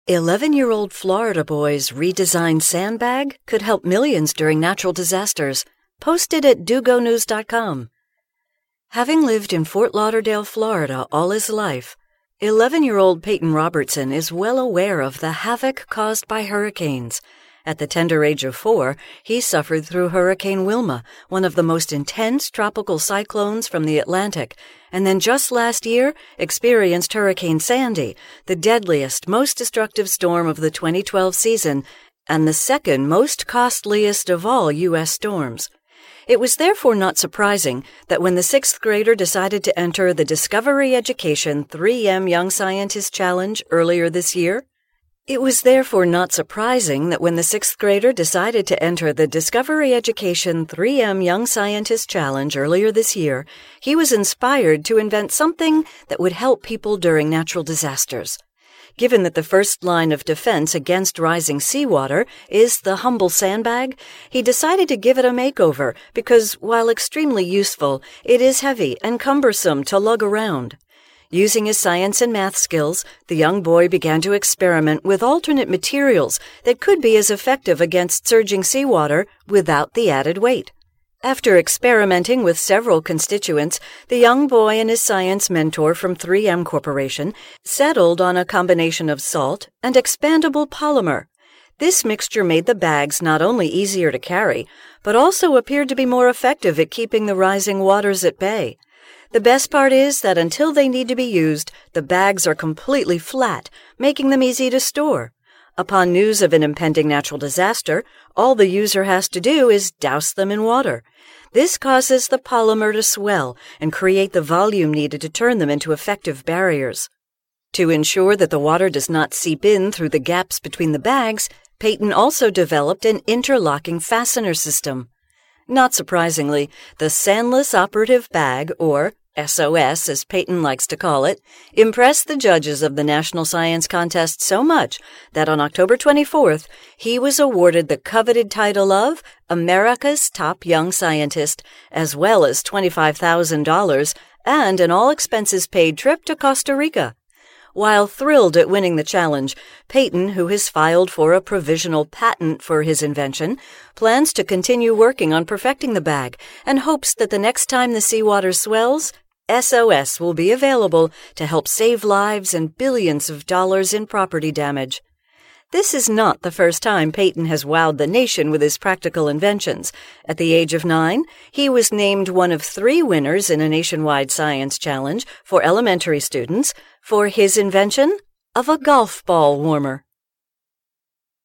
11-year-old Florida boy's redesigned sandbag could help millions during natural disasters. Posted at DugoNews.com. Having lived in Fort Lauderdale, Florida all his life, 11-year-old Peyton Robertson is well aware of the havoc caused by hurricanes. At the tender age of 4, he suffered through Hurricane Wilma, one of the most intense tropical cyclones from the Atlantic, and then just last year experienced Hurricane Sandy, the deadliest, most destructive storm of the 2012 season, and the second most costliest of all U.S. storms. It was therefore not surprising that when the 6th grader decided to enter the Discovery Education 3M Young Scientist Challenge earlier this year, he was inspired to invent something that would help people during natural disasters. Given that the first line of defense against rising seawater is the humble sandbag, he decided to give it a makeover because, while extremely useful, it is heavy and cumbersome to lug around. Using his science and math skills, the young boy began to experiment with alternate materials that could be as effective against surging seawater without the added weight. After experimenting with several constituents, the young boy and his science mentor from 3M Corporation settled on a combination of salt and expandable polymer. This mixture made the bags not only easier to carry, but also appeared to be more effective at keeping the rising waters at bay. The best part is that until they need to be used, the bags are completely flat, making them easy to store. Upon news of an impending natural disaster, all the user has to do is douse them in water. This causes the polymer to swell and create the volume needed to turn them into effective barriers. To ensure that the water does not seep in through the gaps between the bags, Peyton also developed an interlocking fastener system. Not surprisingly, the Sandless Operative Bag, or SOS as Peyton likes to call it, impressed the judges of the National Science Contest so much that on October 24th, he was awarded the coveted title of America's Top Young Scientist, as well as $25,000 and an all-expenses-paid trip to Costa Rica. While thrilled at winning the challenge, Peyton, who has filed for a provisional patent for his invention, plans to continue working on perfecting the bag and hopes that the next time the seawater swells, SOS will be available to help save lives and billions of dollars in property damage. This is not the first time Peyton has wowed the nation with his practical inventions. At the age of 9, he was named one of 3 winners in a nationwide science challenge for elementary students for his invention of a golf ball warmer.